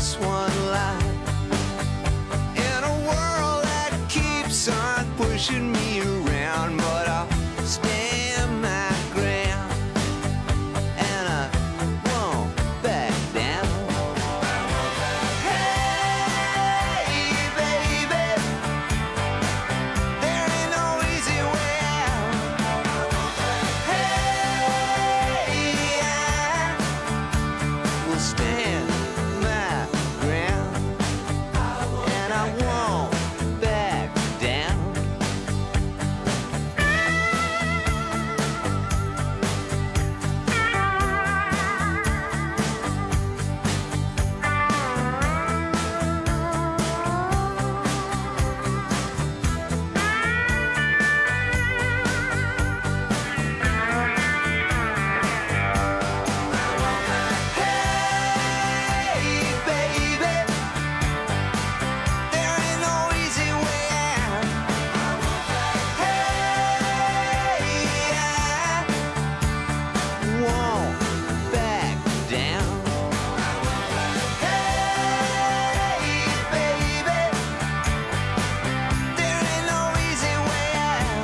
just one life. In a world that keeps on pushing me around, but I'll stand my ground, and I won't back down. Hey, baby, there ain't no easy way out. Hey, I will stand my ground, and I won't back down. Hey, baby, there ain't no easy way out. Hey, I won't back down. Hey, baby, there ain't no easy way out.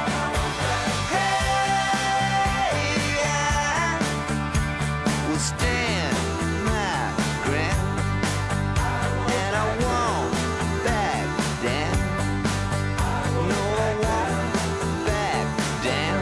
Hey, I will stand my ground, and I won't back down. No, I won't back down.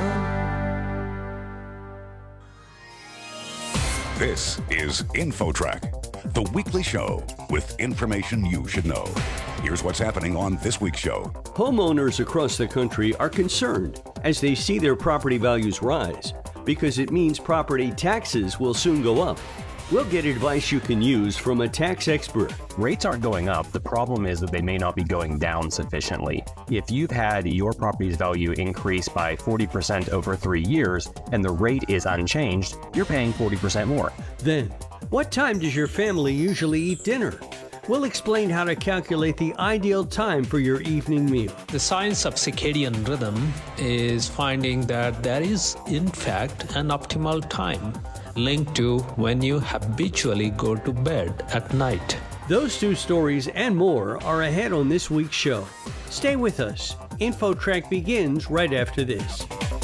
This is InfoTrack, the weekly show with information you should know. Here's what's happening on this week's show. Homeowners across the country are concerned as they see their property values rise because it means property taxes will soon go up. We'll get advice you can use from a tax expert. Rates aren't going up. The problem is that they may not be going down sufficiently. If you've had your property's value increase by 40% over 3 years and the rate is unchanged, you're paying 40% more. Then, what time does your family usually eat dinner? We'll explain how to calculate the ideal time for your evening meal. The science of circadian rhythm is finding that there is, in fact, an optimal time linked to when you habitually go to bed at night. Those two stories and more are ahead on this week's show. Stay with us. InfoTrack begins right after this.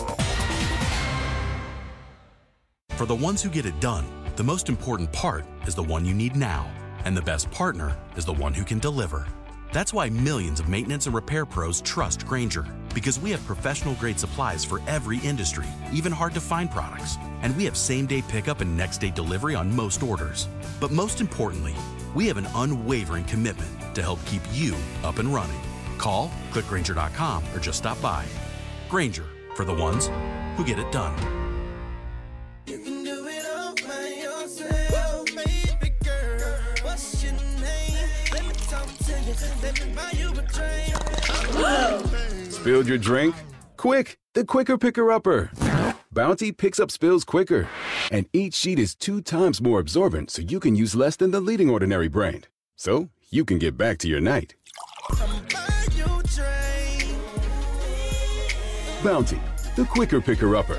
For the ones who get it done, the most important part is the one you need now. And the best partner is the one who can deliver. That's why millions of maintenance and repair pros trust Grainger, because we have professional-grade supplies for every industry, even hard-to-find products. And we have same-day pickup and next-day delivery on most orders. But most importantly, we have an unwavering commitment to help keep you up and running. Call, click Grainger.com, or just stop by. Grainger, for the ones who get it done. You can do it all by yourself, baby girl. What's your name? Let me talk to you. Let me buy you a drink. Spilled your drink? Quick, the quicker picker-upper. Bounty picks up spills quicker. And each sheet is 2 times more absorbent, so you can use less than the leading ordinary brand. So you can get back to your night. Buy you a drink. Bounty, the quicker picker-upper.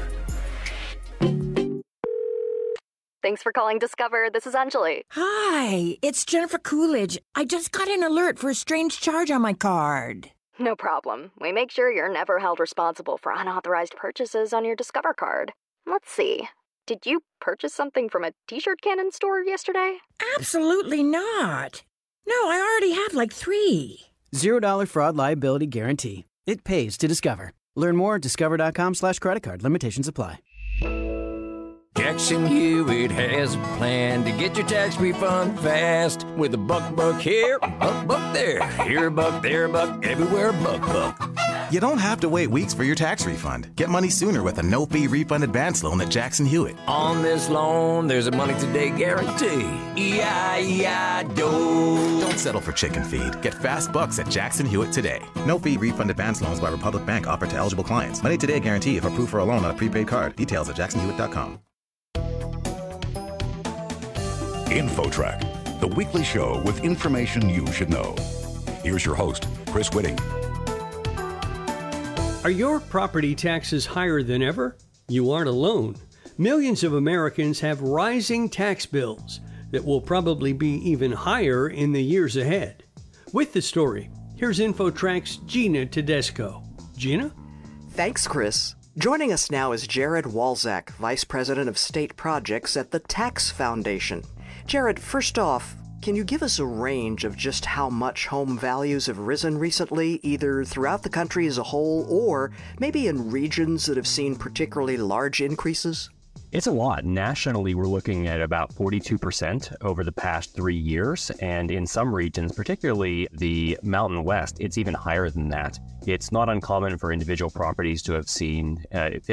Thanks for calling Discover. This is Anjali. Hi, it's Jennifer Coolidge. I just got an alert for a strange charge on my card. No problem. We make sure you're never held responsible for unauthorized purchases on your Discover card. Let's see. Did you purchase something from a t-shirt cannon store yesterday? Absolutely not. No, I already have like 3. $0 fraud liability guarantee. It pays to Discover. Learn more at discover.com/creditcard. Limitations apply. Jackson Hewitt has a plan to get your tax refund fast. With a buck here, buck there. Here a buck, there a buck, everywhere a buck. You don't have to wait weeks for your tax refund. Get money sooner with a no-fee refund advance loan at Jackson Hewitt. On this loan, there's a money today guarantee. E-I-E-I-DO. Don't settle for chicken feed. Get fast bucks at Jackson Hewitt today. No-fee refund advance loans by Republic Bank offered to eligible clients. Money today guarantee if approved for a loan on a prepaid card. Details at jacksonhewitt.com. InfoTrack, the weekly show with information you should know. Here's your host, Chris Whitting. Are your property taxes higher than ever? You aren't alone. Millions of Americans have rising tax bills. that will probably be even higher in the years ahead. With the story, here's InfoTrack's Gina Tedesco. Gina? Thanks, Chris. Joining us now is Jared Walczak, Vice President of State Projects at the Tax Foundation. Jared, first off, can you give us a range of just how much home values have risen recently, either throughout the country as a whole or maybe in regions that have seen particularly large increases? It's a lot. Nationally, we're looking at about 42% over the past 3 years. And in some regions, particularly the Mountain West, it's even higher than that. It's not uncommon for individual properties to have seen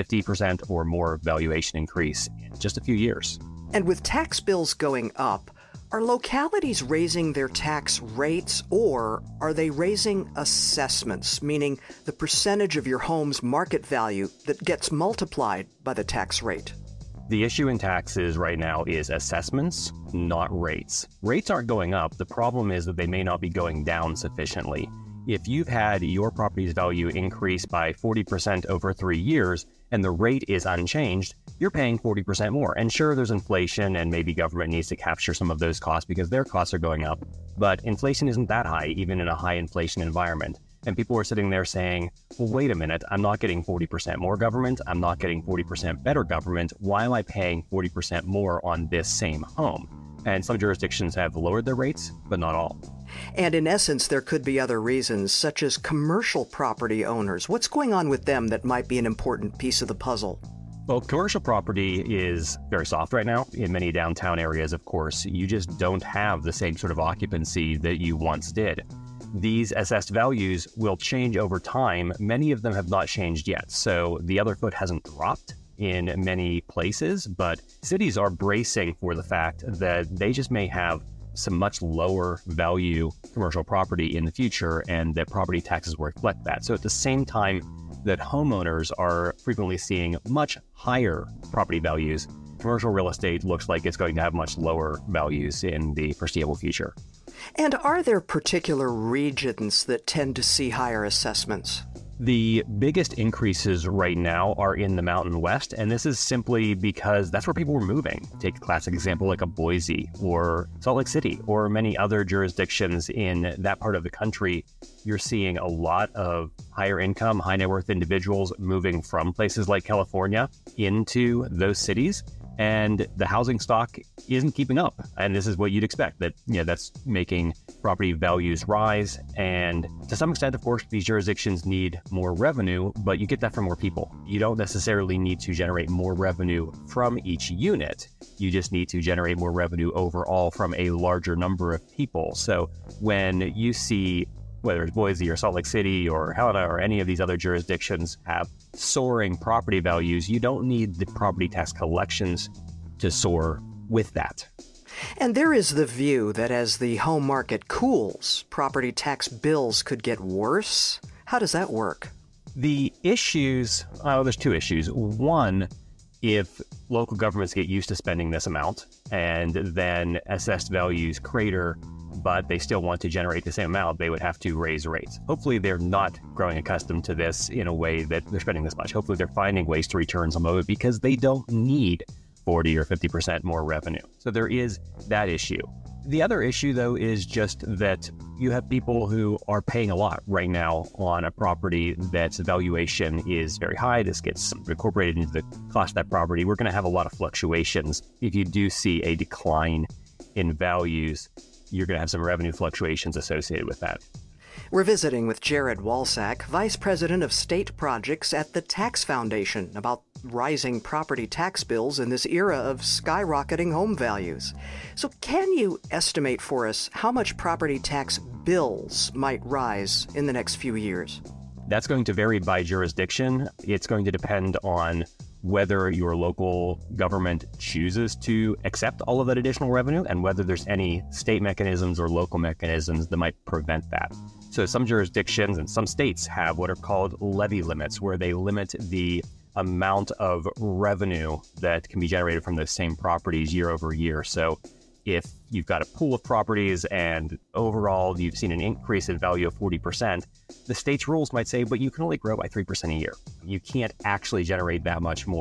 50% or more valuation increase in just a few years. And with tax bills going up, are localities raising their tax rates, or are they raising assessments, meaning the percentage of your home's market value that gets multiplied by the tax rate? The issue in taxes right now is assessments, not rates. Rates aren't going up. The problem is that they may not be going down sufficiently. If you've had your property's value increase by 40% over 3 years and the rate is unchanged, you're paying 40% more. And sure, there's inflation and maybe government needs to capture some of those costs because their costs are going up. But inflation isn't that high, even in a high inflation environment. And people are sitting there saying, well, wait a minute, I'm not getting 40% more government. I'm not getting 40% better government. Why am I paying 40% more on this same home? And some jurisdictions have lowered their rates, but not all. And in essence, there could be other reasons, such as commercial property owners. What's going on with them that might be an important piece of the puzzle? Well, commercial property is very soft right now. In many downtown areas, of course, you just don't have the same sort of occupancy that you once did. These assessed values will change over time. Many of them have not changed yet, so the other foot hasn't dropped in many places, but cities are bracing for the fact that they just may have some much lower value commercial property in the future, and that property taxes will reflect that. So at the same time that homeowners are frequently seeing much higher property values, commercial real estate looks like it's going to have much lower values in the foreseeable future. And are there particular regions that tend to see higher assessments? The biggest increases right now are in the Mountain West, and this is simply because that's where people were moving. Take a classic example like a Boise or Salt Lake City or many other jurisdictions in that part of the country. You're seeing a lot of higher income, high net worth individuals moving from places like California into those cities. And the housing stock isn't keeping up. And this is what you'd expect, that that's making property values rise. And to some extent, of course, these jurisdictions need more revenue, but you get that from more people. You don't necessarily need to generate more revenue from each unit. You just need to generate more revenue overall from a larger number of people. So when you see whether it's Boise or Salt Lake City or Helena or any of these other jurisdictions have soaring property values, you don't need the property tax collections to soar with that. And there is the view that as the home market cools, property tax bills could get worse. How does that work? The issues, there's two issues. One, if local governments get used to spending this amount and then assessed values crater, but they still want to generate the same amount, they would have to raise rates. Hopefully they're not growing accustomed to this in a way that they're spending this much. Hopefully they're finding ways to return some of it because they don't need 40 or 50% more revenue. So there is that issue. The other issue, though, is just that you have people who are paying a lot right now on a property that's valuation is very high. This gets incorporated into the cost of that property. We're going to have a lot of fluctuations. If you do see a decline in values, you're going to have some revenue fluctuations associated with that. We're visiting with Jared Walczak, Vice President of State Projects at the Tax Foundation, about rising property tax bills in this era of skyrocketing home values. So can you estimate for us how much property tax bills might rise in the next few years? That's going to vary by jurisdiction. It's going to depend on whether your local government chooses to accept all of that additional revenue and whether there's any state mechanisms or local mechanisms that might prevent that. So some jurisdictions and some states have what are called levy limits, where they limit the amount of revenue that can be generated from those same properties year over year. So if you've got a pool of properties and overall you've seen an increase in value of 40%, the state's rules might say, but you can only grow by 3% a year. You can't actually generate that much more.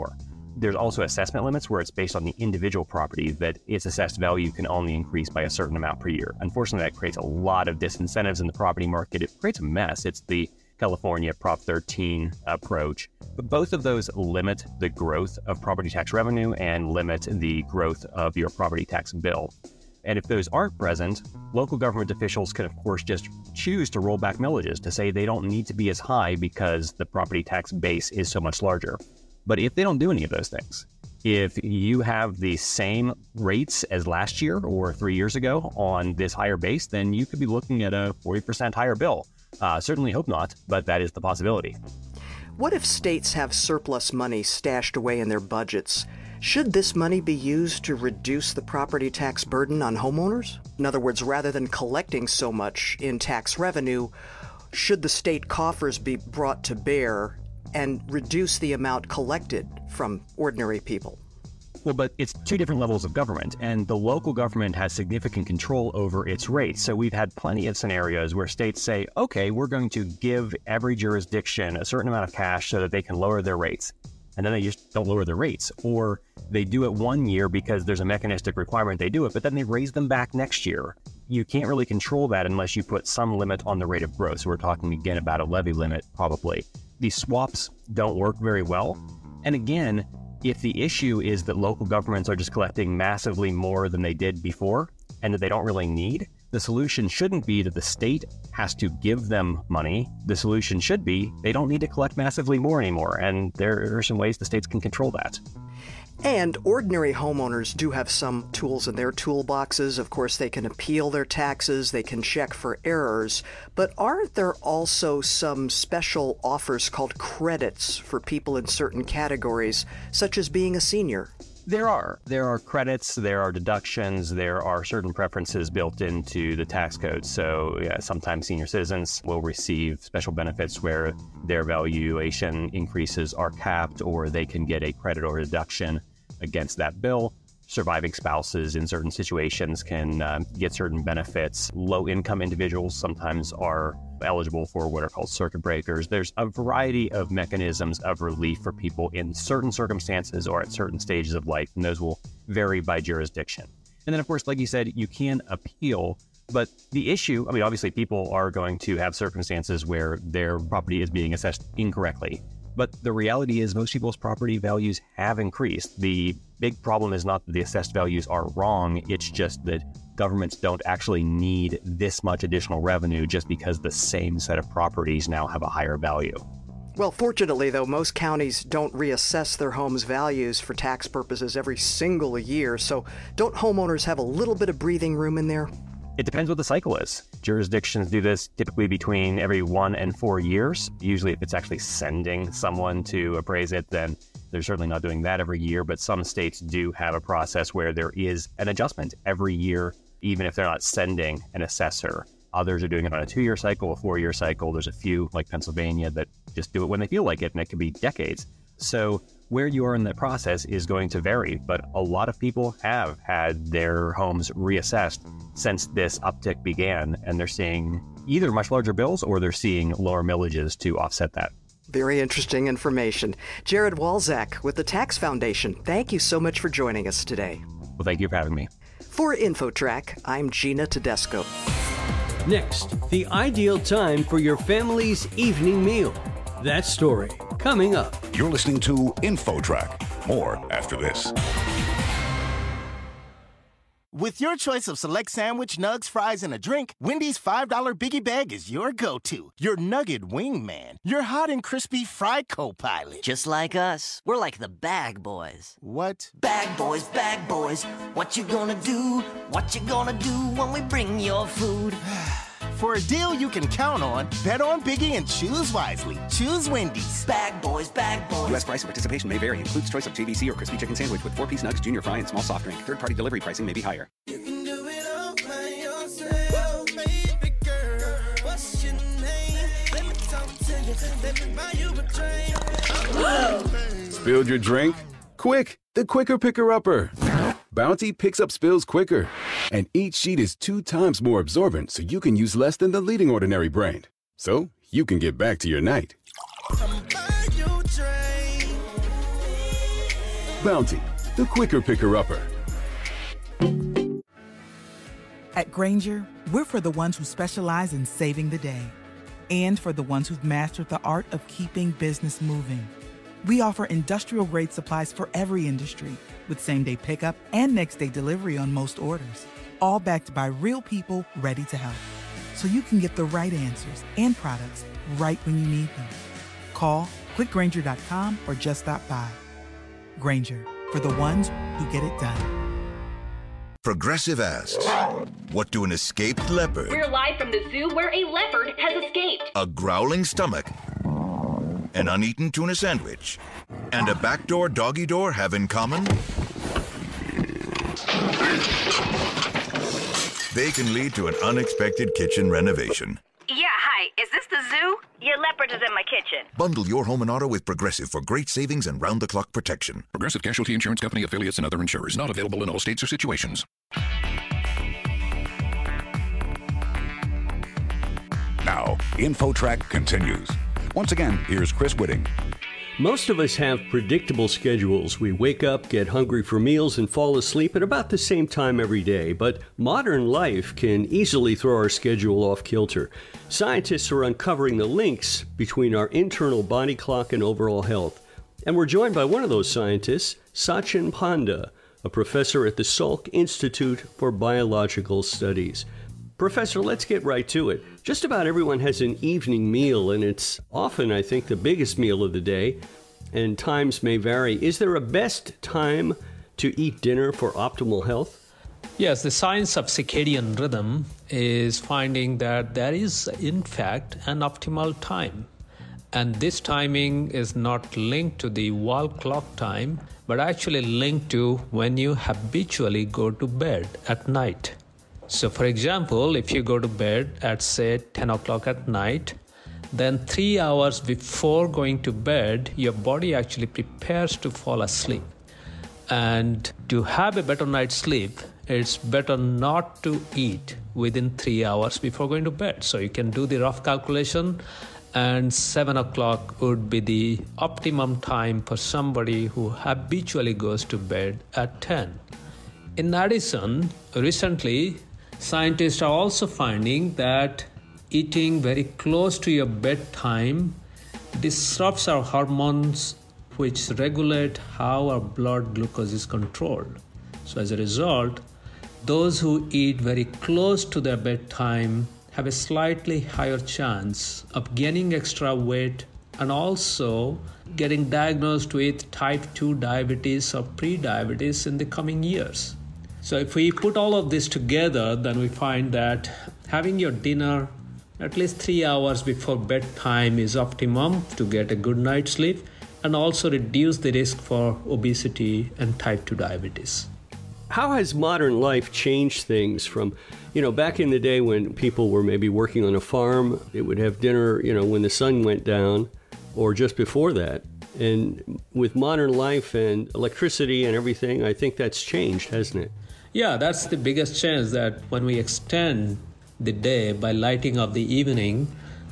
There's also assessment limits where it's based on the individual property that its assessed value can only increase by a certain amount per year. Unfortunately, that creates a lot of disincentives in the property market. It creates a mess. It's the California Prop 13 approach. But both of those limit the growth of property tax revenue and limit the growth of your property tax bill. And if those aren't present, local government officials can, of course, just choose to roll back millages to say they don't need to be as high because the property tax base is so much larger. But if they don't do any of those things, if you have the same rates as last year or 3 years ago on this higher base, then you could be looking at a 40% higher bill. Certainly hope not, but that is the possibility. What if states have surplus money stashed away in their budgets? Should this money be used to reduce the property tax burden on homeowners? In other words, rather than collecting so much in tax revenue, should the state coffers be brought to bear and reduce the amount collected from ordinary people? Well, but it's two different levels of government, and the local government has significant control over its rates. So we've had plenty of scenarios where states say, okay, we're going to give every jurisdiction a certain amount of cash so that they can lower their rates. And then they just don't lower their rates. Or they do it 1 year because there's a mechanistic requirement they do it, but then they raise them back next year. You can't really control that unless you put some limit on the rate of growth. So we're talking again about a levy limit, probably. These swaps don't work very well. And again, if the issue is that local governments are just collecting massively more than they did before and that they don't really need, the solution shouldn't be that the state has to give them money. The solution should be they don't need to collect massively more anymore, and there are some ways the states can control that. And ordinary homeowners do have some tools in their toolboxes. Of course, they can appeal their taxes, they can check for errors, but aren't there also some special offers called credits for people in certain categories, such as being a senior? There are credits, there are deductions, there are certain preferences built into the tax code. So sometimes senior citizens will receive special benefits where their valuation increases are capped, or they can get a credit or deduction against that bill. Surviving spouses in certain situations can get certain benefits. Low-income individuals sometimes are eligible for what are called circuit breakers. There's a variety of mechanisms of relief for people in certain circumstances or at certain stages of life, and those will vary by jurisdiction. And then, of course, like you said, you can appeal, but the issue, obviously people are going to have circumstances where their property is being assessed incorrectly. But the reality is most people's property values have increased. The big problem is not that the assessed values are wrong, it's just that governments don't actually need this much additional revenue just because the same set of properties now have a higher value. Well, fortunately, though, most counties don't reassess their homes' values for tax purposes every single year, so don't homeowners have a little bit of breathing room in there? It depends what the cycle is. Jurisdictions do this typically between every 1 and 4 years. Usually if it's actually sending someone to appraise it, then they're certainly not doing that every year, but some states do have a process where there is an adjustment every year, even if they're not sending an assessor. Others are doing it on a 2-year cycle, a 4-year cycle. There's a few, like Pennsylvania, that just do it when they feel like it, and it can be decades. So where you are in the process is going to vary, but a lot of people have had their homes reassessed since this uptick began, and they're seeing either much larger bills or they're seeing lower millages to offset that. Very interesting information. Jared Walczak with the Tax Foundation, thank you so much for joining us today. Well, thank you for having me. For InfoTrack, I'm Gina Tedesco. Next, the ideal time for your family's evening meal. That story coming up. You're listening to InfoTrack. More after this. With your choice of select sandwich, nugs, fries, and a drink, Wendy's $5 Biggie Bag is your go-to. Your nugget wingman. Your hot and crispy fry co-pilot. Just like us. We're like the Bag Boys. What? Bag Boys, what you gonna do? What you gonna do when we bring your food? For a deal you can count on, bet on Biggie and choose wisely. Choose Wendy's. Bag Boys. U.S. price and participation may vary. Includes choice of JVC or crispy chicken sandwich with 4-piece nugs, junior fry, and small soft drink. Third-party delivery pricing may be higher. You can do it all by yourself, baby girl. What's your name? Let me talk to you. Let me buy you a drink. Spilled your drink? Quick, the quicker picker-upper. Bounty picks up spills quicker, and each sheet is 2 times more absorbent, so you can use less than the leading ordinary brand. So you can get back to your night. Bounty, the quicker picker-upper. At Grainger, we're for the ones who specialize in saving the day and for the ones who've mastered the art of keeping business moving. We offer industrial-grade supplies for every industry with same-day pickup and next-day delivery on most orders, all backed by real people ready to help. So you can get the right answers and products right when you need them. Call quickgrainger.com or just stop by. Grainger, for the ones who get it done. Progressive asks, what do an escaped leopard, We're live from the zoo where a leopard has escaped. a growling stomach, an uneaten tuna sandwich, and a backdoor doggy door have in common? They can lead to an unexpected kitchen renovation. Yeah, hi. Is this the zoo? Your leopard is in my kitchen. Bundle your home and auto with Progressive for great savings and round-the-clock protection. Progressive Casualty Insurance Company, affiliates, and other insurers. Not available in all states or situations. Now, InfoTrack continues. Once again, here's Chris Whitting. Most of us have predictable schedules. We wake up, get hungry for meals, and fall asleep at about the same time every day. But modern life can easily throw our schedule off kilter. Scientists are uncovering the links between our internal body clock and overall health. And we're joined by one of those scientists, Sachin Panda, a professor at the Salk Institute for Biological Studies. Professor, let's get right to it. Just about everyone has an evening meal, and it's often, I think, the biggest meal of the day, and times may vary. Is there a best time to eat dinner for optimal health? Yes, the science of circadian rhythm is finding that there is, in fact, an optimal time. And this timing is not linked to the wall clock time, but actually linked to when you habitually go to bed at night. So, for example, if you go to bed at, say, 10 o'clock at night, then 3 hours before going to bed, your body actually prepares to fall asleep. And to have a better night's sleep, it's better not to eat within 3 hours before going to bed. So you can do the rough calculation, and 7 o'clock would be the optimum time for somebody who habitually goes to bed at 10. In addition, recently, scientists are also finding that eating very close to your bedtime disrupts our hormones which regulate how our blood glucose is controlled. So as a result, those who eat very close to their bedtime have a slightly higher chance of gaining extra weight and also getting diagnosed with type 2 diabetes or pre-diabetes in the coming years. So if we put all of this together, then we find that having your dinner at least 3 hours before bedtime is optimum to get a good night's sleep and also reduce the risk for obesity and type 2 diabetes. How has modern life changed things from, back in the day when people were maybe working on a farm, they would have dinner, when the sun went down or just before that. And with modern life and electricity and everything, I think that's changed, hasn't it? Yeah, that's the biggest change, that when we extend the day by lighting up the evening,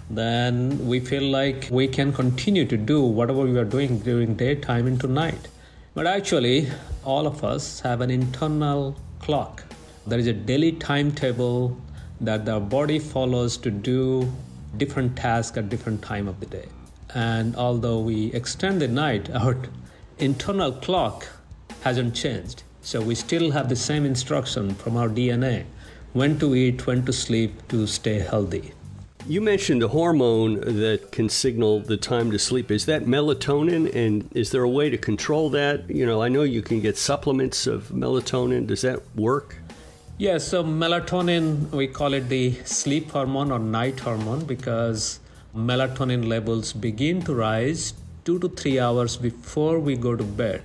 then we feel like we can continue to do whatever we are doing during daytime into night. But actually, all of us have an internal clock. There is a daily timetable that our body follows to do different tasks at different time of the day. And although we extend the night, our internal clock hasn't changed. So we still have the same instruction from our DNA, when to eat, when to sleep, to stay healthy. You mentioned a hormone that can signal the time to sleep. Is that melatonin? And is there a way to control that? I know you can get supplements of melatonin. Does that work? Yeah, so melatonin, we call it the sleep hormone or night hormone because melatonin levels begin to rise 2 to 3 hours before we go to bed.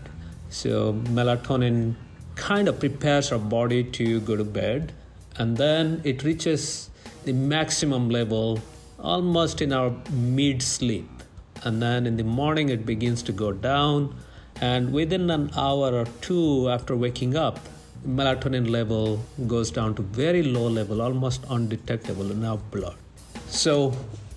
So melatonin kind of prepares our body to go to bed, and then it reaches the maximum level almost in our mid-sleep. And then in the morning it begins to go down, and within an hour or two after waking up, melatonin level goes down to very low level, almost undetectable in our blood. So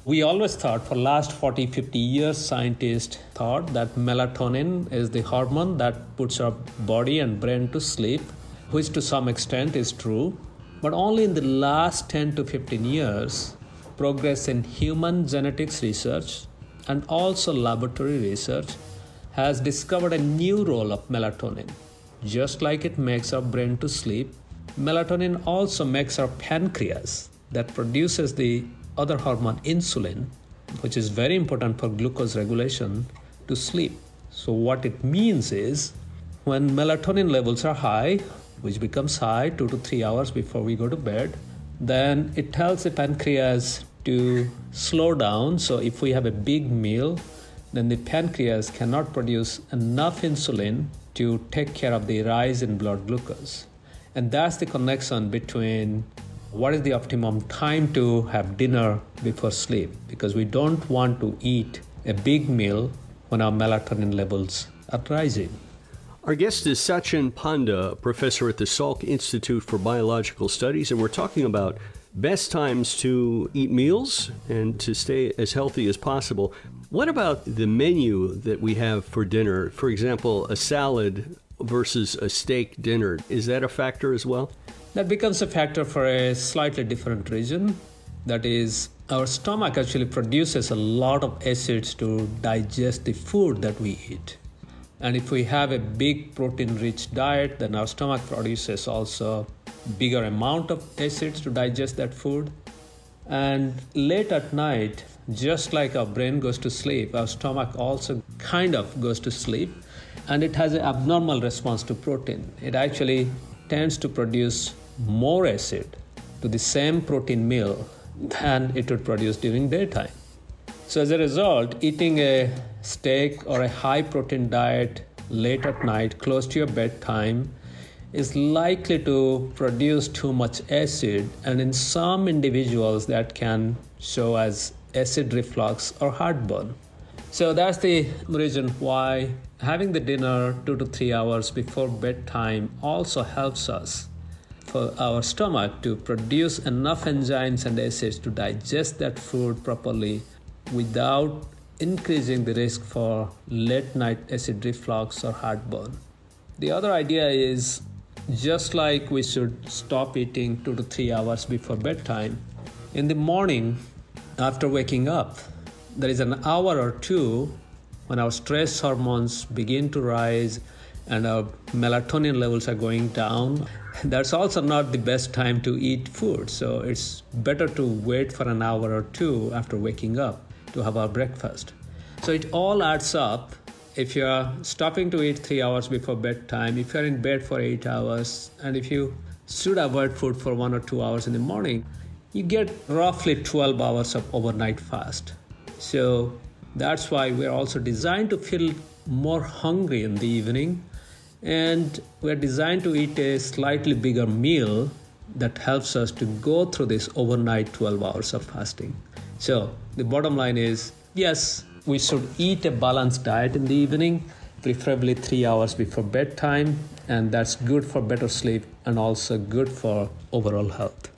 We always thought, for last 40, 50 years, scientists thought that melatonin is the hormone that puts our body and brain to sleep, which to some extent is true. But only in the last 10 to 15 years, progress in human genetics research and also laboratory research has discovered a new role of melatonin. Just like it makes our brain to sleep, melatonin also makes our pancreas that produces the other hormone insulin, which is very important for glucose regulation, to sleep. So what it means is when melatonin levels are high, which becomes high 2 to 3 hours before we go to bed, then it tells the pancreas to slow down. So if we have a big meal, then the pancreas cannot produce enough insulin to take care of the rise in blood glucose. And that's the connection between what is the optimum time to have dinner before sleep, because we don't want to eat a big meal when our melatonin levels are rising. Our guest is Sachin Panda, professor at the Salk Institute for Biological Studies, and we're talking about best times to eat meals and to stay as healthy as possible. What about the menu that we have for dinner? For example, a salad versus a steak dinner. Is that a factor as well? That becomes a factor for a slightly different reason. That is, our stomach actually produces a lot of acids to digest the food that we eat. And if we have a big protein-rich diet, then our stomach produces also bigger amount of acids to digest that food. And late at night, just like our brain goes to sleep, our stomach also kind of goes to sleep, and it has an abnormal response to protein. It actually tends to produce more acid to the same protein meal than it would produce during daytime. So as a result, eating a steak or a high protein diet late at night, close to your bedtime, is likely to produce too much acid, and in some individuals that can show as acid reflux or heartburn. So that's the reason why having the dinner 2 to 3 hours before bedtime also helps us, for our stomach to produce enough enzymes and acids to digest that food properly without increasing the risk for late night acid reflux or heartburn. The other idea is, just like we should stop eating 2 to 3 hours before bedtime, in the morning after waking up, there is an hour or two when our stress hormones begin to rise and our melatonin levels are going down. That's also not the best time to eat food. So it's better to wait for an hour or two after waking up to have our breakfast. So it all adds up. If you're stopping to eat 3 hours before bedtime, if you're in bed for 8 hours, and if you should avoid food for 1 or 2 hours in the morning, you get roughly 12 hours of overnight fast. So that's why we're also designed to feel more hungry in the evening, and we're designed to eat a slightly bigger meal that helps us to go through this overnight 12 hours of fasting. So the bottom line is, yes, we should eat a balanced diet in the evening, preferably 3 hours before bedtime, and that's good for better sleep and also good for overall health.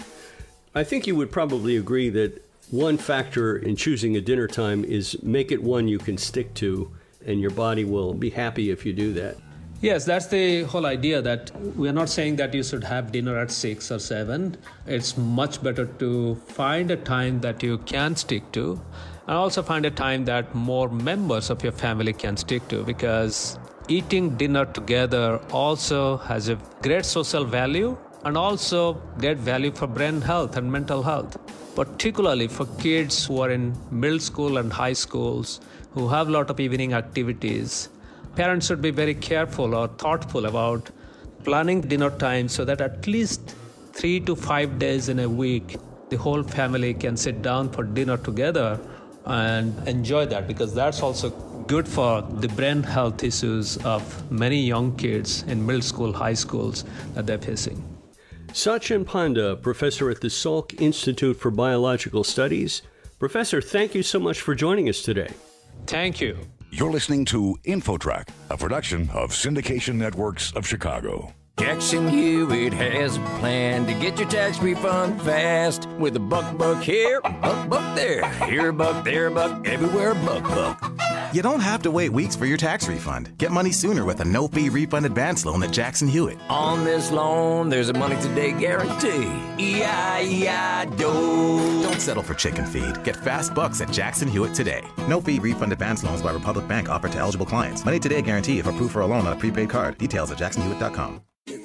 I think you would probably agree that one factor in choosing a dinner time is make it one you can stick to, and your body will be happy if you do that. Yes, that's the whole idea, that we're not saying that you should have dinner at 6 or 7. It's much better to find a time that you can stick to, and also find a time that more members of your family can stick to, because eating dinner together also has a great social value and also great value for brain health and mental health, particularly for kids who are in middle school and high schools who have a lot of evening activities. Parents should be very careful or thoughtful about planning dinner time so that at least 3 to 5 days in a week, the whole family can sit down for dinner together and enjoy that, because that's also good for the brain health issues of many young kids in middle school, high schools that they're facing. Sachin Panda, professor at the Salk Institute for Biological Studies. Professor, thank you so much for joining us today. Thank you. You're listening to InfoTrack, a production of Syndication Networks of Chicago. Jackson Hewitt has a plan to get your tax refund fast with a buck here, buck there. Here a buck, there a buck, everywhere a buck. You don't have to wait weeks for your tax refund. Get money sooner with a no-fee refund advance loan at Jackson Hewitt. On this loan, there's a money today guarantee. E-I-E-I-DO. Don't settle for chicken feed. Get fast bucks at Jackson Hewitt today. No-fee refund advance loans by Republic Bank offered to eligible clients. Money today guarantee if approved for a loan on a prepaid card. Details at jacksonhewitt.com.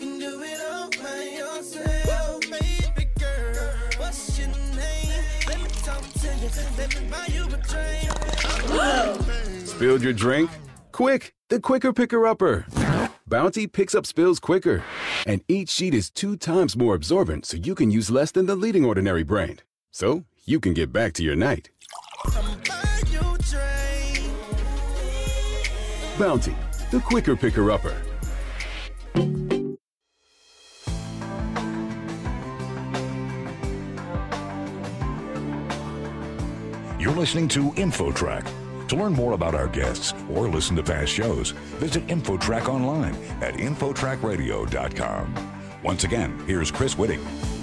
Spilled your drink? Quick, the quicker picker-upper. Bounty picks up spills quicker. And each sheet is 2 times more absorbent, so you can use less than the leading ordinary brand. So you can get back to your night. Bounty, the quicker picker-upper. You're listening to InfoTrack. To learn more about our guests or listen to past shows, visit InfoTrack online at InfoTrackRadio.com. Once again, here's Chris Whitting.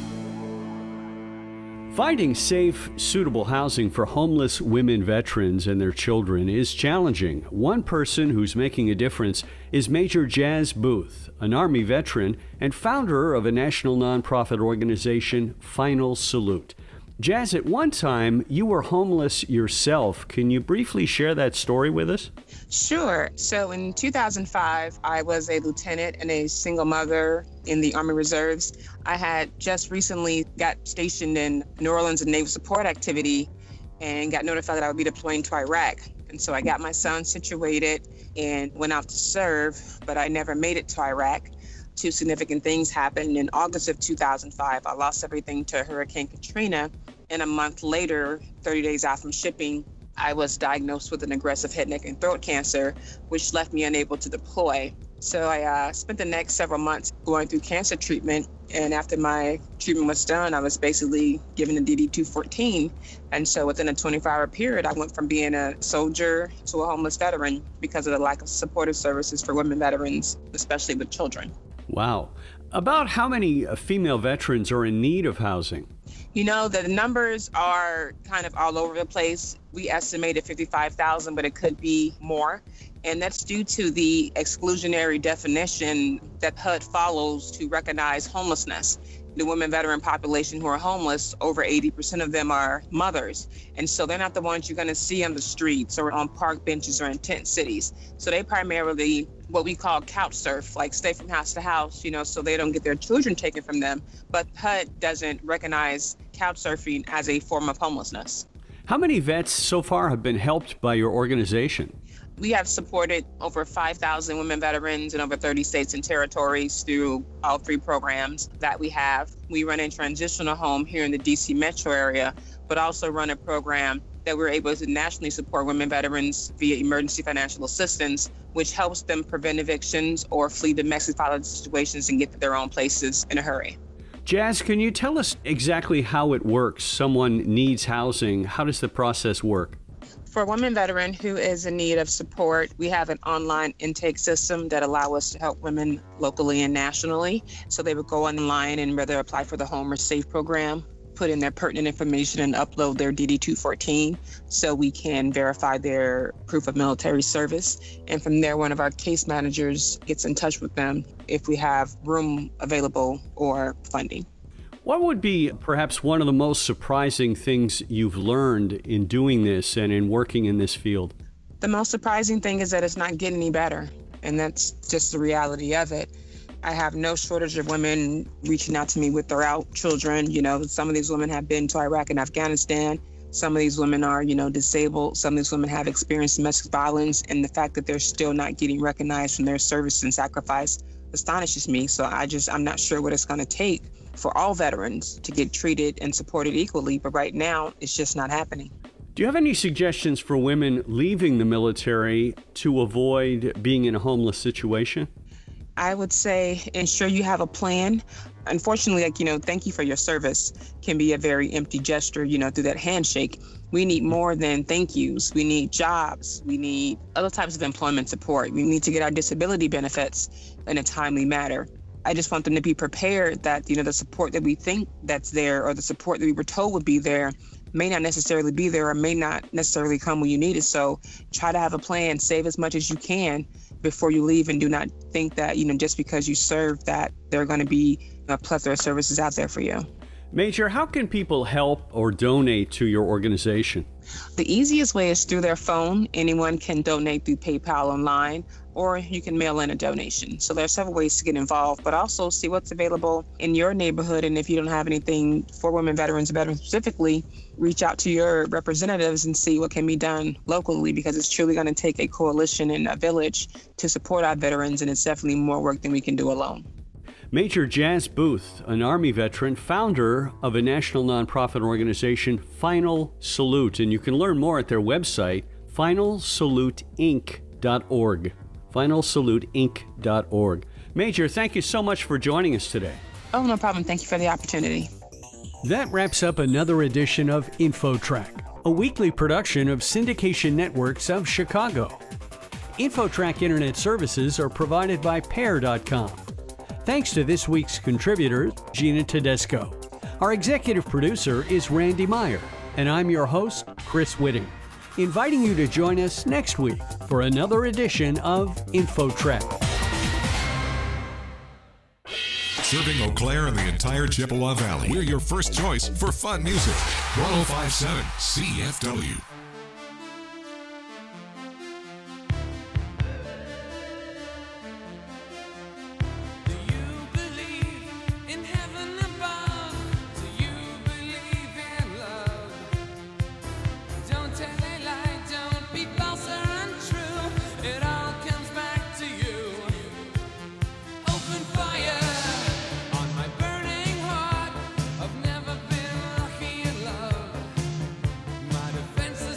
Finding safe, suitable housing for homeless women veterans and their children is challenging. One person who's making a difference is Major Jazz Booth, an Army veteran and founder of a national nonprofit organization, Final Salute. Jazz, at one time, you were homeless yourself. Can you briefly share that story with us? Sure. So in 2005, I was a lieutenant and a single mother in the Army Reserves. I had just recently got stationed in New Orleans in Naval Support Activity and got notified that I would be deploying to Iraq. And so I got my son situated and went out to serve, but I never made it to Iraq. 2 significant things happened. In August of 2005, I lost everything to Hurricane Katrina. And a month later, 30 days out from shipping, I was diagnosed with an aggressive head, neck, and throat cancer, which left me unable to deploy. So I spent the next several months going through cancer treatment. And after my treatment was done, I was basically given a DD-214. And so within a 24-hour period, I went from being a soldier to a homeless veteran because of the lack of supportive services for women veterans, especially with children. Wow. About how many female veterans are in need of housing? You know, the numbers are kind of all over the place. We estimated 55,000, but it could be more. And that's due to the exclusionary definition that HUD follows to recognize homelessness. The women veteran population who are homeless, over 80% of them are mothers. And so they're not the ones you're going to see on the streets or on park benches or in tent cities. So they primarily what we call couch surf, like stay from house to house, you know, so they don't get their children taken from them. But HUD doesn't recognize couch surfing as a form of homelessness. How many vets so far have been helped by your organization? We have supported over 5,000 women veterans in over 30 states and territories through all 3 programs that we have. We run a transitional home here in the DC metro area, but also run a program that we're able to nationally support women veterans via emergency financial assistance, which helps them prevent evictions or flee domestic violence situations and get to their own places in a hurry. Jazz, can you tell us exactly how it works? Someone needs housing. How does the process work? For a women veteran who is in need of support, we have an online intake system that allows us to help women locally and nationally. So they would go online and whether apply for the Home or Safe program, put in their pertinent information and upload their DD-214 so we can verify their proof of military service. And from there, one of our case managers gets in touch with them if we have room available or funding. What would be perhaps one of the most surprising things you've learned in doing this and in working in this field? The most surprising thing is that it's not getting any better, and that's just the reality of it. I have no shortage of women reaching out to me with their out children. You know, some of these women have been to Iraq and Afghanistan. Some of these women are, disabled. Some of these women have experienced domestic violence, and the fact that they're still not getting recognized from their service and sacrifice astonishes me. So I'm not sure what it's going to take for all veterans to get treated and supported equally, but right now it's just not happening. Do you have any suggestions for women leaving the military to avoid being in a homeless situation? I would say ensure you have a plan. Unfortunately, thank you for your service can be a very empty gesture, through that handshake. We need more than thank yous. We need jobs. We need other types of employment support. We need to get our disability benefits in a timely manner. I just want them to be prepared that, the support that we think that's there or the support that we were told would be there may not necessarily be there or may not necessarily come when you need it. So try to have a plan, save as much as you can before you leave, and do not think that, just because you serve that there are going to be a plethora of services out there for you. Major, how can people help or donate to your organization? The easiest way is through their phone. Anyone can donate through PayPal online, or you can mail in a donation. So there are several ways to get involved, but also see what's available in your neighborhood. And if you don't have anything for women veterans, veterans specifically, reach out to your representatives and see what can be done locally, because it's truly going to take a coalition and a village to support our veterans, and it's definitely more work than we can do alone. Major Jazz Booth, an Army veteran, founder of a national nonprofit organization, Final Salute, and you can learn more at their website, finalsaluteinc.org. finalsaluteinc.org. Major, thank you so much for joining us today. Oh, no problem. Thank you for the opportunity. That wraps up another edition of InfoTrack, a weekly production of Syndication Networks of Chicago. InfoTrack Internet services are provided by Pair.com. Thanks to this week's contributor, Gina Tedesco. Our executive producer is Randy Meyer, and I'm your host, Chris Whitting, inviting you to join us next week for another edition of InfoTrack. Serving Eau Claire and the entire Chippewa Valley. We're your first choice for fun music. 1057 CFW. Defense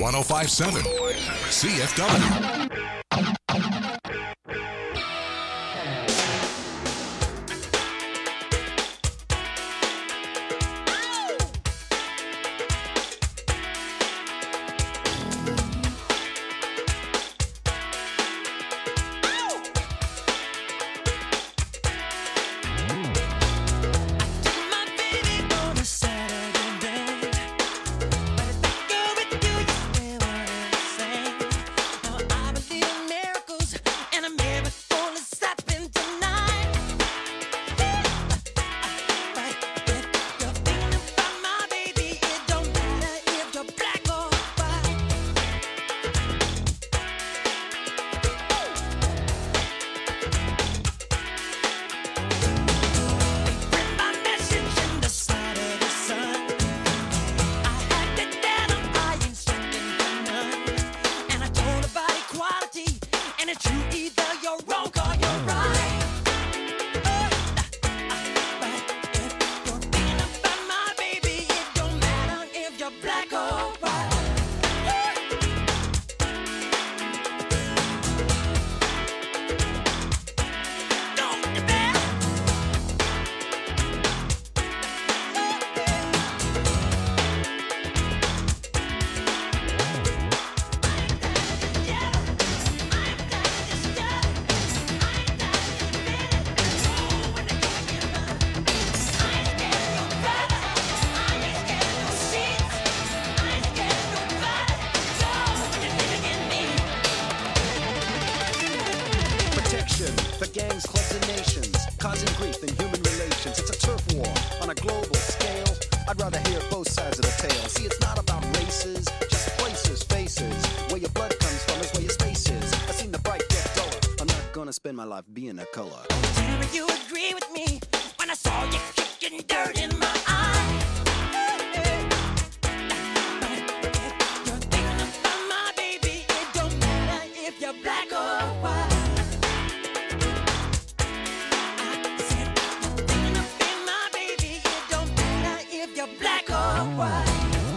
1057 CFW. Spend my life being a color. Tell me you agree with me when I saw you kicking dirt in my eye. You're thinking about my baby. It don't matter if you're black or white. I said you're thinking about my baby. It don't matter if you're black or white.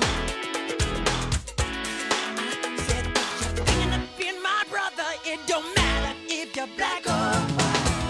I said you're thinking of being my brother. It don't matter if you're black or white.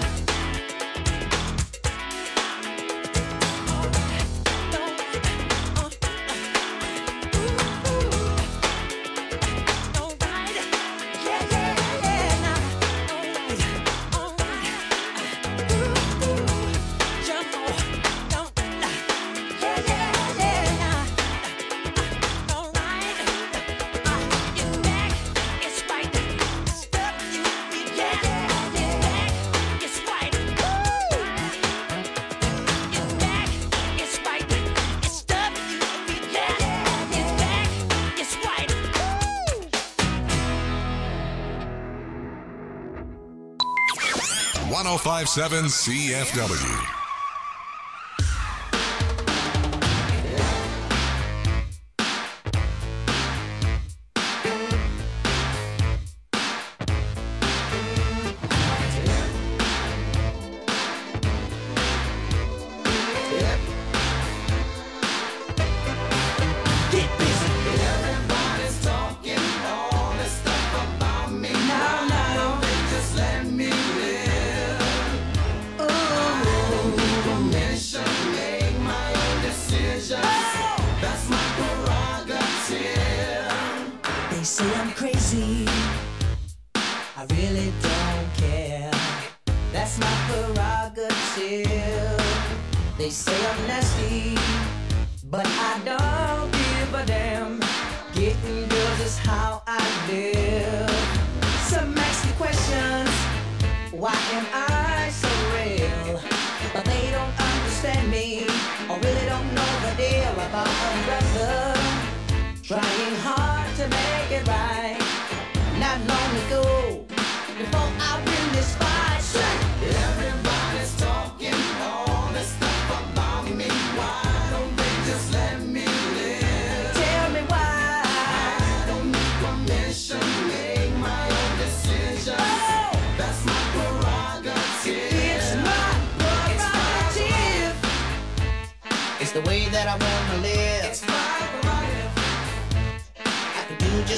.1057 CFW.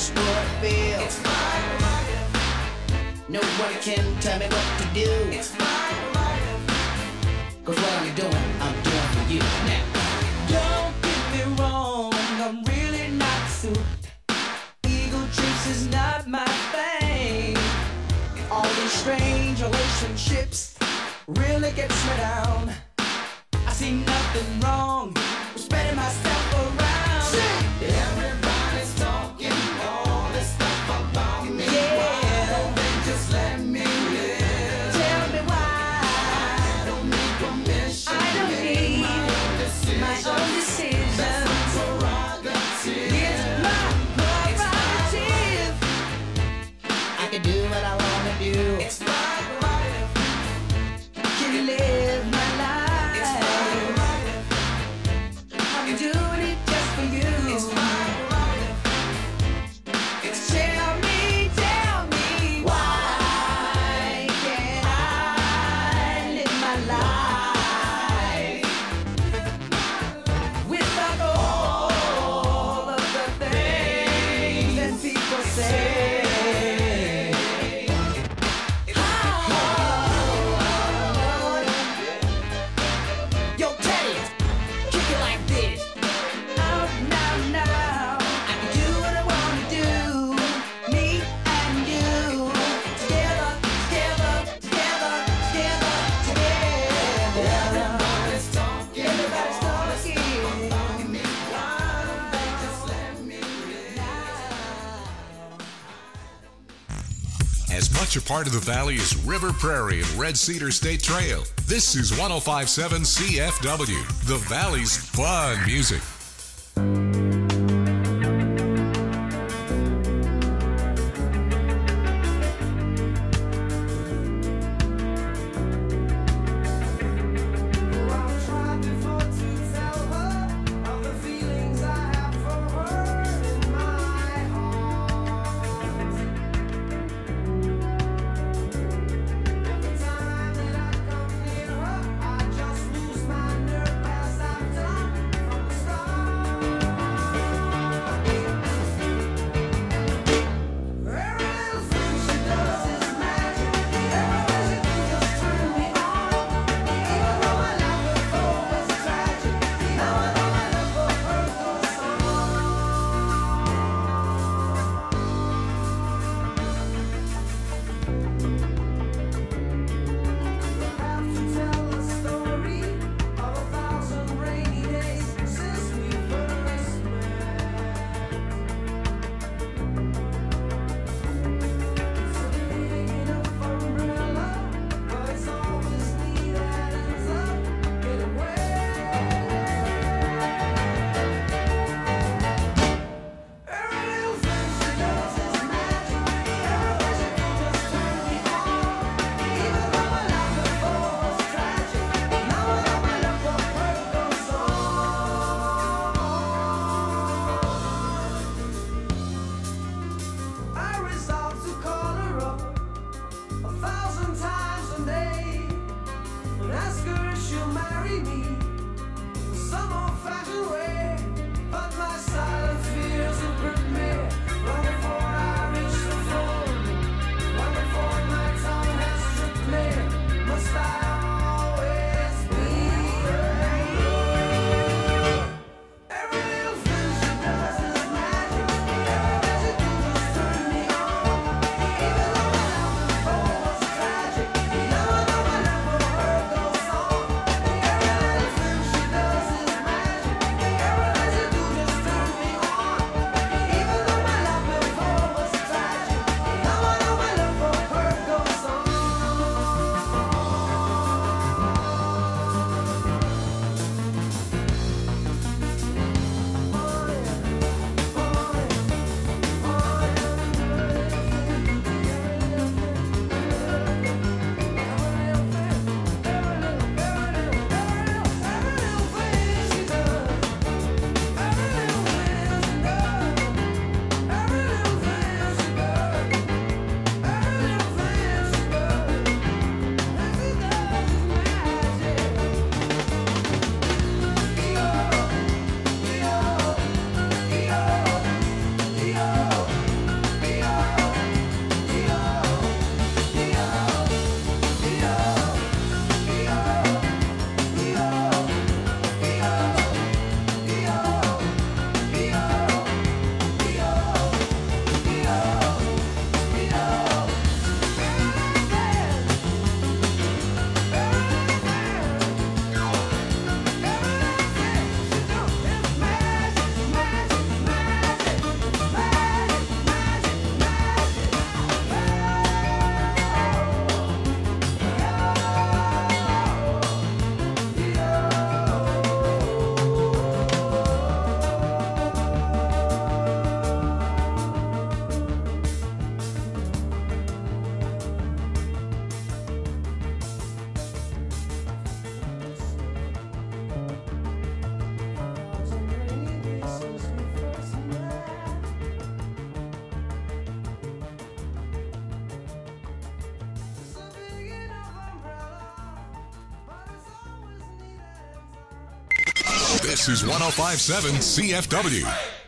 just know I feel. It's my life. No one can tell me what to do. It's my life. 'Cause what I'm doing for you now. Don't get me wrong, I'm really not suit. Ego trips is not my thing. All these strange relationships really gets me down. I see nothing wrong with spreading myself around. Everybody's talking all this stuff about me. Yeah. Why don't they just let me live? Tell me why. I don't need permission. I don't need my own decision. That's my prerogative. It's my prerogative. I can do what I want to do. It's my life. Can live my life. It's my life. I'm doing it just for you. It's my life. It's tell me why can't I live my life without all of the things that people say? Yo, Teddy, kick it like this. Out now. I can do what I want to do. Me and you. Together. Everybody's talking. Everybody's talking. Why don't they just let me As much a part of the valley as River Prairie and Red Cedar State Trail, this is 105.7 CFW, the Valley's fun music. This is 105.7 CFW.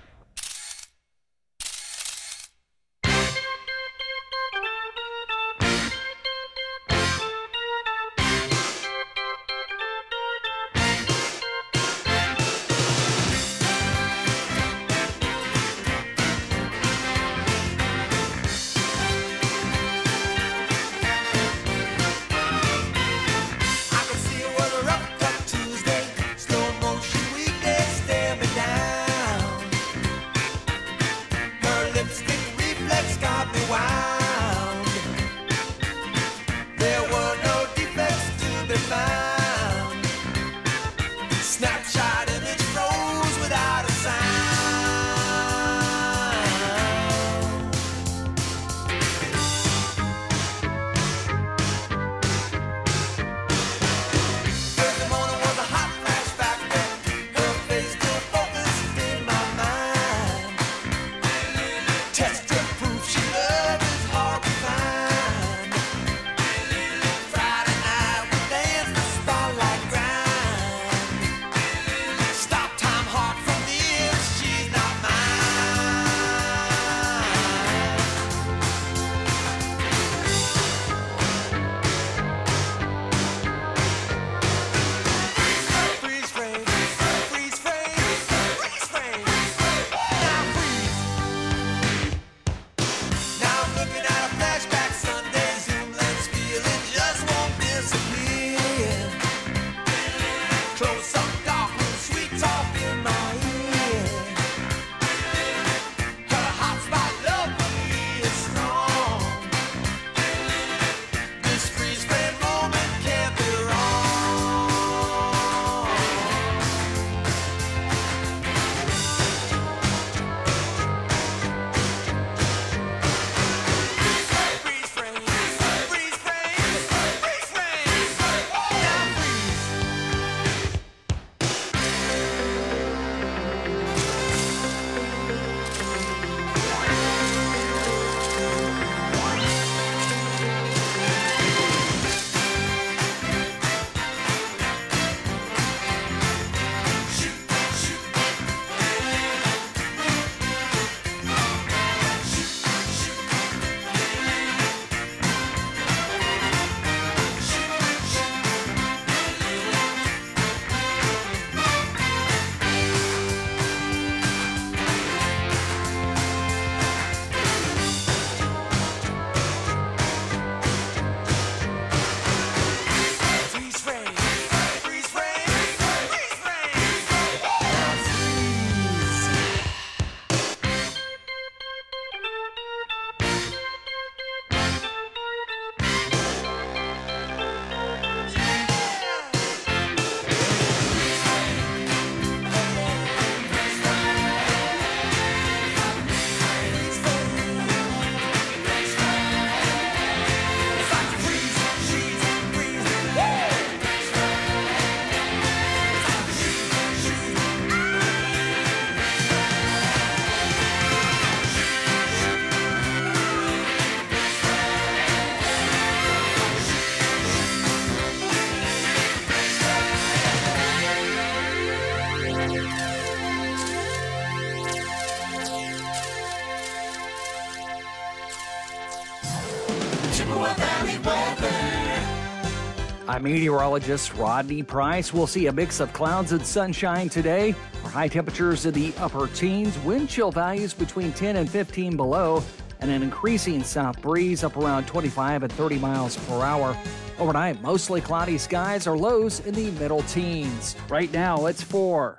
I'm meteorologist Rodney Price. We'll see a mix of clouds and sunshine today. For high temperatures in the upper teens, wind chill values between 10 and 15 below, and an increasing south breeze up around 25 and 30 miles per hour. Overnight, mostly cloudy skies or lows in the middle teens. Right now, it's 4.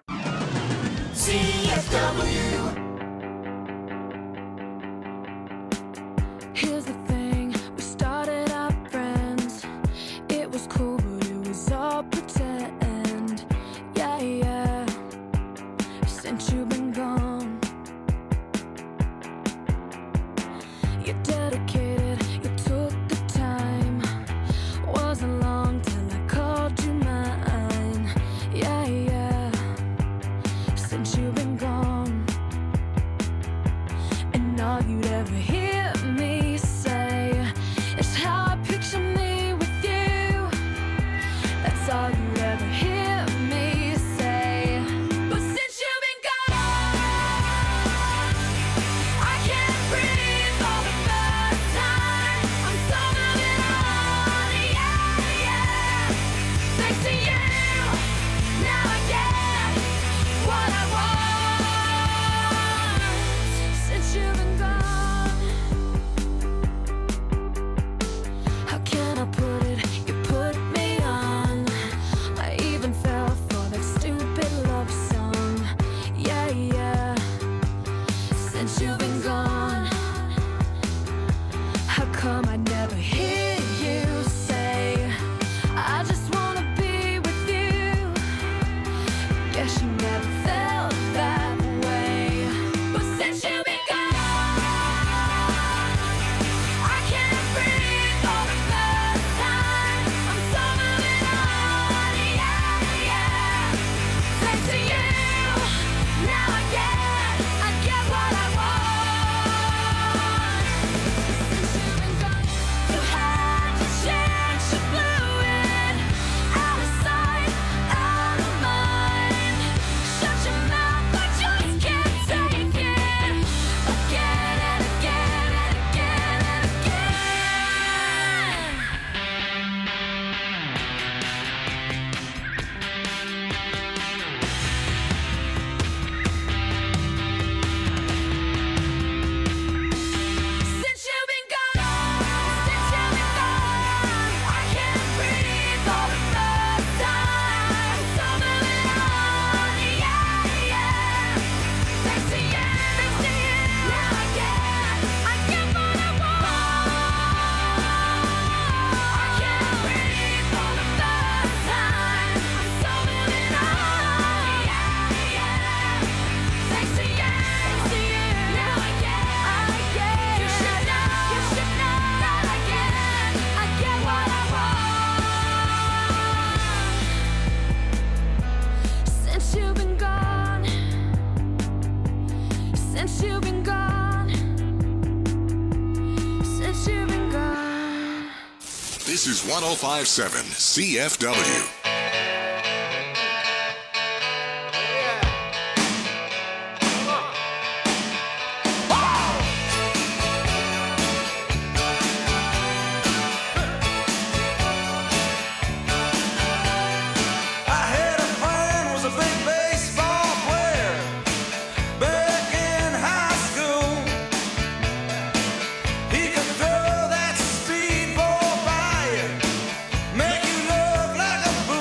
CFW. Here's the thing, we started out friends. It was cool, but it was all pretend. Yeah, yeah. Since you've been gone, you're dedicated, you took the time. Wasn't long till I called you mine. Yeah, yeah. Since you've been gone, and all you'd ever hear me say is how I picture me with you. That's all you'd ever guess you never felt that way. But since you've been gone, I can't breathe for the first time. I'm so moving on, yeah, yeah. Thanks to you, now I get what I want. Since you've been gone, you had your chance, you blew it. Out of sight, out of mind. Shut your mouth, I just can't take it. Again and again and again and again. Since you've been gone, I can't breathe for the first time. So moving on, yeah, yeah. Thanks to you, now I get what I want. I can't breathe for the first time. So moving on, yeah, yeah. Thanks to you, now I get. You should know that I get what I want. Since you've been gone, since you've been gone, since you've been gone. This is 1057 CFW. I had a friend was a big baseball player back in high school. He could throw that speedball by you, make you look like a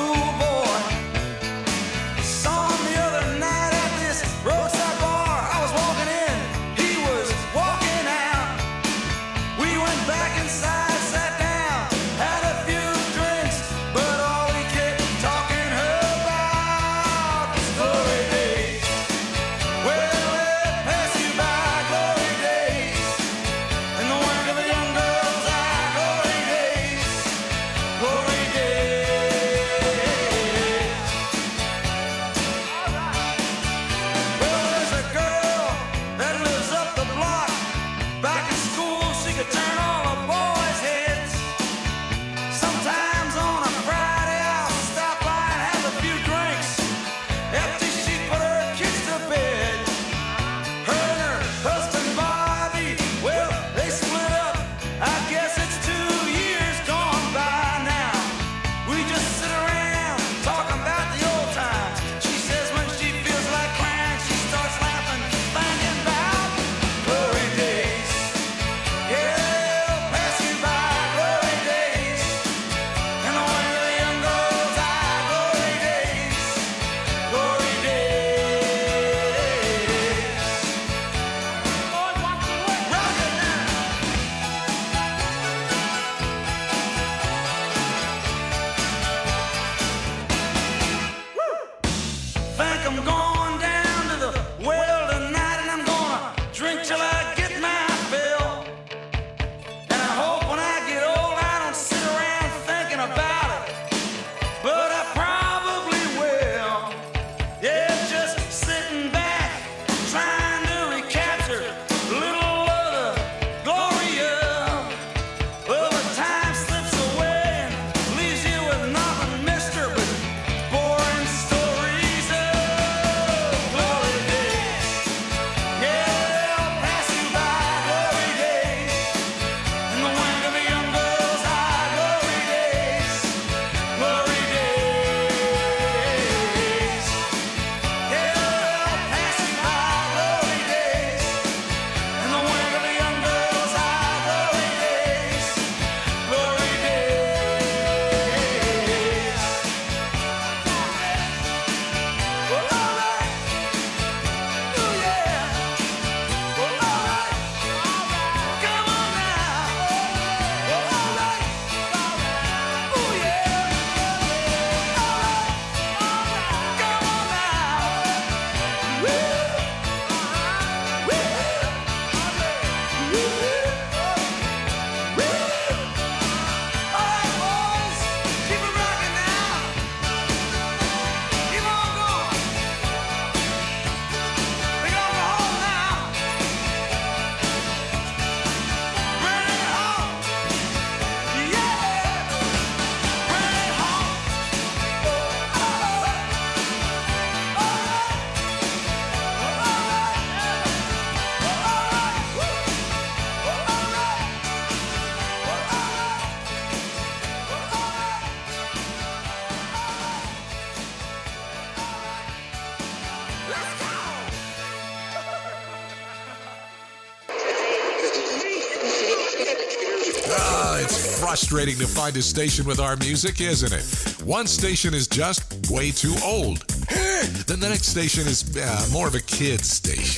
It's frustrating to find a station with our music, isn't it? One station is just way too old. Then the next station is more of a kid's station.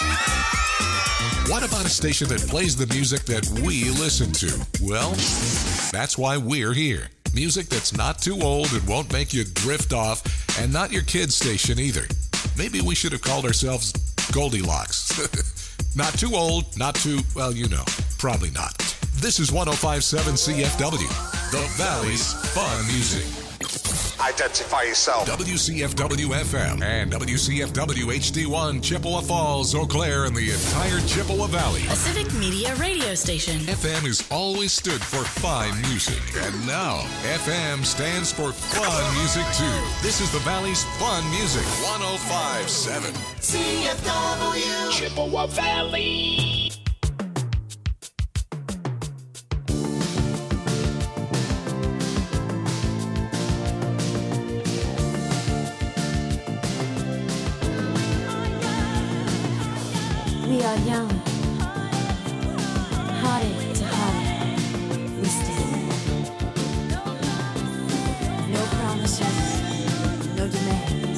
What about a station that plays the music that we listen to? Well, that's why we're here. Music that's not too old and won't make you drift off, and not your kid's station either. Maybe we should have called ourselves Goldilocks. Not too old, not too, well, you know, probably not. This is 105.7 CFW, the Valley's Fun Music. Identify yourself. WCFW FM and WCFW HD1, Chippewa Falls, Eau Claire, and the entire Chippewa Valley. A civic media radio station. FM has always stood for fine music, and now FM stands for fun music too. This is the Valley's Fun Music, 105.7 CFW Chippewa Valley. We are young, hearted to heart, we stand. No promises, no demands.